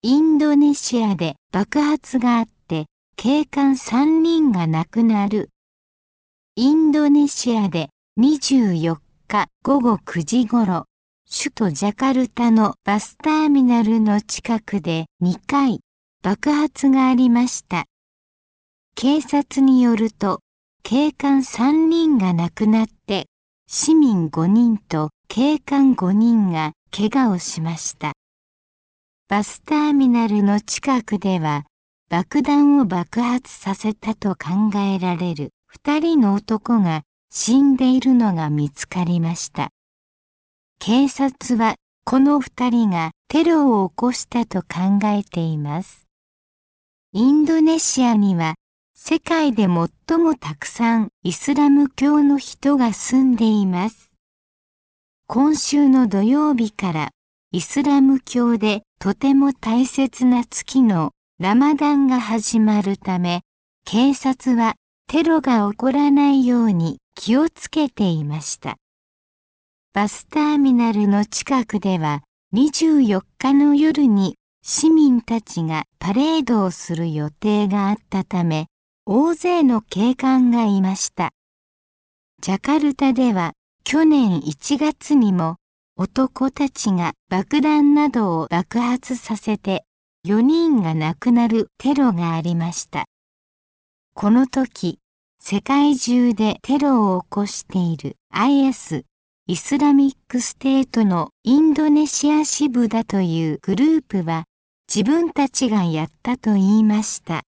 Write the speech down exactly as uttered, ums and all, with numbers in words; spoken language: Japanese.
インドネシアで爆発があって警官さんにんが亡くなる。インドネシアでにじゅうよっかごごくじごろ、首都ジャカルタのバスターミナルの近くでにかい爆発がありました。警察によると、警官さんにんが亡くなって、市民ごにんと警官ごにんが怪我をしました。バスターミナルの近くでは、爆弾を爆発させたと考えられるふたりの男が死んでいるのが見つかりました。警察はこのふたりがテロを起こしたと考えています。インドネシアには世界で最もたくさんイスラム教の人が住んでいます。今週の土曜日からイスラム教でとても大切な月のラマダンが始まるため、警察はテロが起こらないように気をつけていました。バスターミナルの近くではにじゅうよっかの夜に市民たちがパレードをする予定があったため、大勢の警官がいました。ジャカルタでは去年いちがつにも男たちが爆弾などを爆発させてよにんが亡くなるテロがありました。この時、世界中でテロを起こしている アイエス、イスラミックステートのインドネシア支部だというグループは自分たちがやったと言いました。